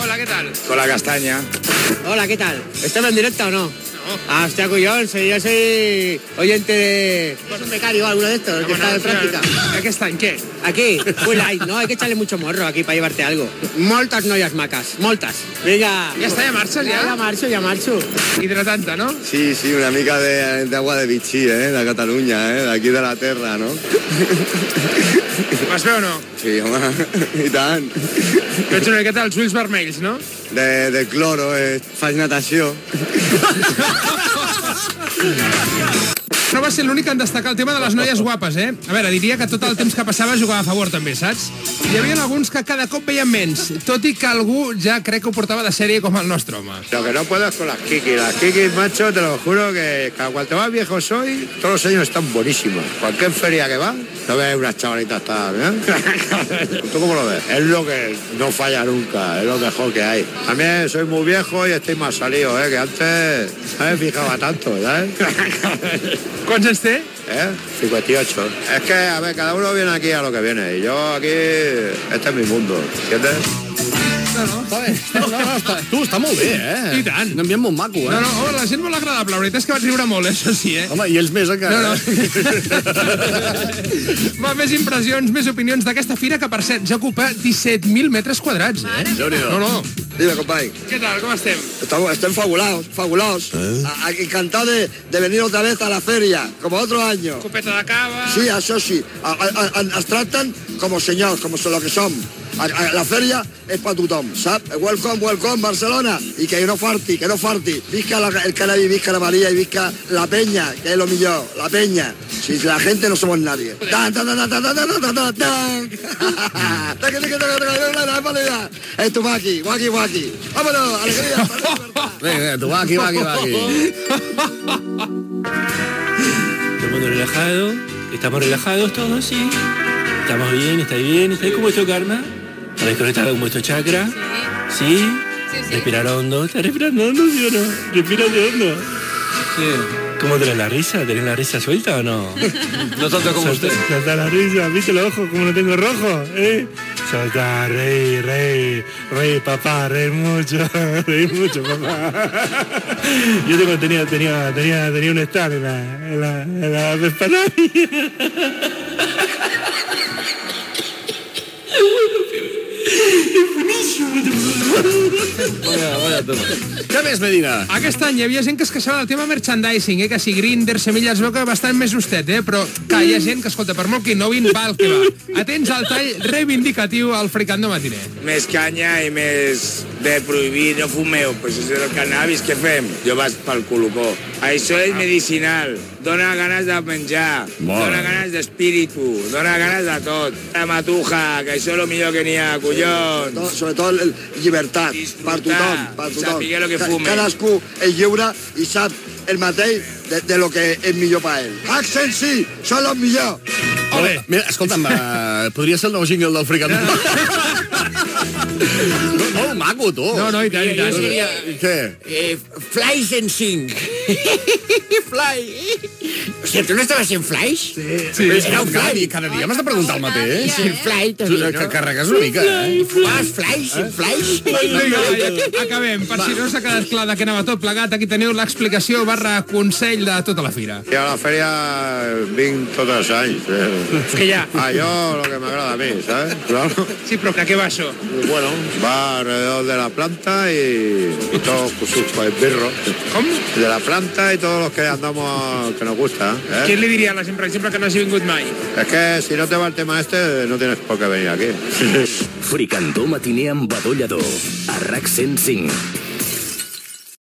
Hola, ¿qué tal? Con la castaña. Hola, ¿qué tal? ¿Estás en directo o no? Ah, hostia, cuyón, yo soy oyente de... ¿Es un becario o alguno de estos que está de práctica? ¿Qué está? ¿En qué? Aquí, full light, no, hay que echarle mucho morro aquí para llevarte algo. Moltes noies maques, moltes. Vinga. Ja està, ja marxes, ja? Ja marxo. Hidratanta, no? Sí, una mica d'agua de Vichy, de Catalunya, d'aquí de la terra, no? Vas bé o no? Sí, home, i tant. Tens una miqueta els ulls vermells, no? De cloro, faig natació. No va ser l'únic en destacar el tema de les noies guapes, eh? A veure, diria que tot el temps que passava jugava a favor també, saps? Hi havia alguns que cada cop veien menys, tot i que algú ja crec que ho portava de sèrie com el nostre home. Lo que no puedo es con las kikis. Las kikis, macho, te lo juro que cuanto más viejo soy, todos los años están buenísimos. Cualquier feria que va, no ves unas chavalitas tan, ¿eh? ¿Tú cómo lo ves? Es lo que no falla nunca, es lo mejor que hay. También soy muy viejo y estoy más salido, que antes no me fijaba tanto, ¿sabes? Quants anys té? 58. Es que, a ver, cada uno viene aquí a lo que viene. Y yo aquí, este es mi mundo, ¿entiendes? Està bé. Està molt bé, eh? I tant. Un ambient molt maco, eh? No, home, la gent molt agradable. La veritat és que vaig riure molt, això sí, eh? Home, i ells més encara. No. Va, més impressions, més opinions d'aquesta fira que, per cert, ja ocupa 17.000 metres quadrats, eh? No. Dime, compadre. Què tal, com estem? Están fabulosos. Encantado de venir otra vez a la feria, como otro año. Copeta de cava... Sí, això sí. Ens tracten com senyors, com lo que som. La feria és per tothom, sap? Welcome, Barcelona. I que no farti. Visca el Canavi, visca la María y visca la Peña, que es lo millor, la Peña. Si la gente no somos nadie. Es tu Maki. Vámonos, alegría. Venga, tu Maki. Todo el mundo relajado, estamos relajados todos, sí. Estamos bien, está bien. ¿Cómo está Karma? ¿Está desconectado con vuestro chakra? ¿Sí? Respirar hondo. ¿Estás respirando hondo, sí o no? ¿Respiras hondo? Sí. ¿Cómo tenés la risa? ¿Tenés la risa suelta o no? No tanto como usted. Soltá la risa, ¿viste los ojos como lo tengo rojo? Soltá, reír, papá, reír mucho, papá. Yo tenía un star en la Vespanami. Què més, Medina? Aquest any hi havia gent que es queixava del tema merchandising, que si Grindr, Semilla, es veu que bastant més justet, però que hi ha gent que, escolta, per molt que innovin, va el que va. Atents al tall reivindicatiu al Fricando Matiner. Més canya i més de prohibir, no fumeu, pues això és el cannabis, què fem? Jo vaig pel colocó. Això és medicinal, dona ganes de menjar, dona ganes d'espíritu, dona ganes de tot. La matuja, que això és el millor que n'hi ha, collons. Sobretot llibertat, per tothom. Sapiguer lo que fume. Cadascú és lliure i sap el mateix de lo que és millor per ell. Accent sí, són els millors. Ole! Mira, escolta'm, podria ser el nou jingle del Fricando. Molt maco, tu. No, i tant. Jo seria... Què? Flies en 5. Fly. Hòstia, tu no estaves en Flies? Sí. Era un Fly. Cada dia m'has de preguntar el mateix. Sí, Fly també, no? Que carregues una mica, eh? Fumaves Flies en Flies? Vinga, acabem. Per si no s'ha quedat clar de què anava tot plegat, aquí teniu l'explicació / consell de tota la fira. Jo a la feria vinc tots els anys. És que ja... Jo lo que m'agrada a mi, ¿sabes? Claro. Sí, però de què va això? Bueno, va alrededor de la planta y todos sus birros. Com? De la planta y todos los que andamos, que nos gusta. Què li diria a la gent, per exemple, que no hagi vingut mai? Es que si no te va el tema este, no tienes por qué venir aquí. Fricando matiner amb Badó Lledó, a RAC 105.